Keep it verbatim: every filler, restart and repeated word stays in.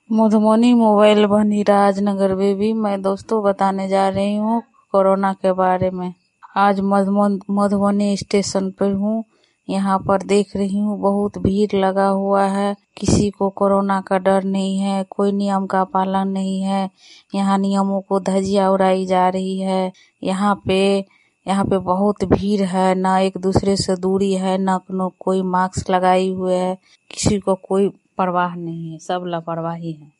Madhubani mobile बनी Rajnagar baby. मैं दोस्तों बताने जा रही हूँ कोरोना के बारे में। आज मधुबनी स्टेशन पर हूँ। यहाँ पर देख रही हूँ बहुत भीड़ लगा हुआ है। किसी को कोरोना का डर नहीं है, कोई नियम का पालन नहीं है। यहाँ नियमों को धज्जियां उड़ाई जा रही है। यहाँ पे यहाँ पे बहुत भीड़ है, ना एक दूसरे से दूरी है, ना कोई मास्क लगाई हुए है। किसी को कोई परवाह नहीं है, सब लापरवाही है।